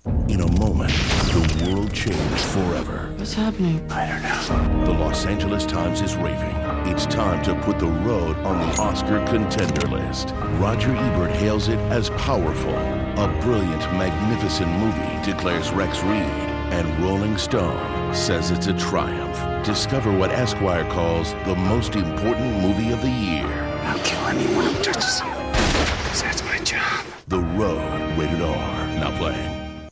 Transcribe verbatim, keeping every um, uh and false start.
In a moment, the world changed forever. What's happening? I don't know. The Los Angeles Times is raving. It's time to put The Road on the Oscar contender list. Roger Ebert hails it as powerful. A brilliant, magnificent movie, declares Rex Reed. And Rolling Stone says it's a triumph. Discover what Esquire calls the most important movie of the year. I'll kill anyone who touches you, because that's my job. The Road, rated R. Now playing.